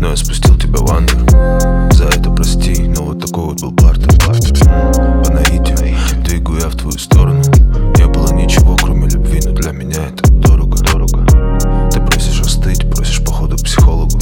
но я спустил тебя в андер. За это прости, но вот такой вот был бартер. По наитию двигаю я в твою сторону. Не было ничего, кроме любви, но для меня это дорого. Ты просишь остыть, просишь походу к психологу,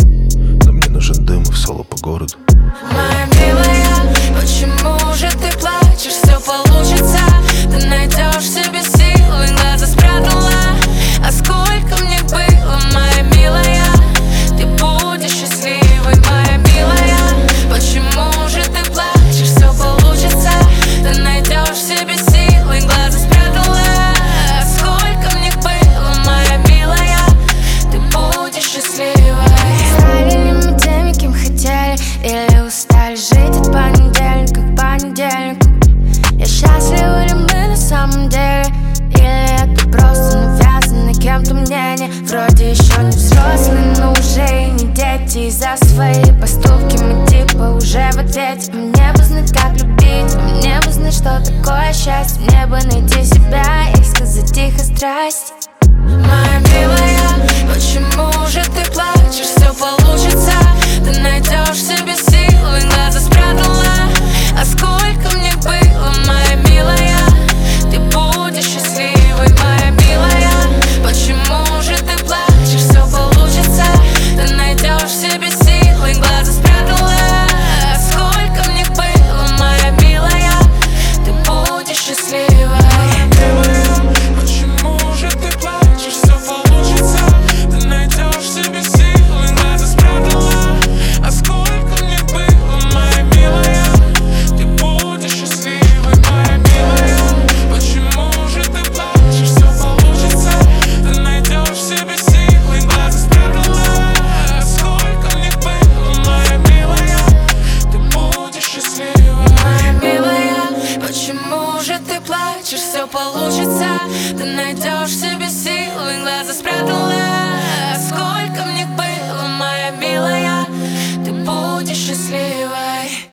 но мне нужен дым и в соло по городу. Моя милая, почему же ты плачешь? Все получится, ты найдешь себе силы, глаза спрятала. А сколько мне было, моя милая, ты будешь счастливой, моя милая. Почему же ты плачешь? Все получится, ты найдешь себе силы, глаза спрятала. А сколько мне было, моя милая, ты будешь счастливой. Стали ли мы теми, кем хотели, или устали жить от понедельника к понедельнику? Я счастлива ли мы на самом деле, или это просто навязано кем-то мнение? Вроде еще не взрослые, но уже и не дети. И за свои поступки мы типа уже в ответе. Мне бы знать, как любить, мне бы знать, что такое счастье. Мне бы найти себя и сказать тихо страсть. Моя милая, почему же ты плачешь? Все получится, ты найдешь себе силы, глаза спрятала. А сколько мне было, моя милая, ты будешь счастливой, моя милая. Почему же ты плачешь? Все получится, ты найдешь себе силы, глаза спрятала. А сколько мне было, моя милая, ты будешь счастливой. Почему же ты плачешь? Все получится.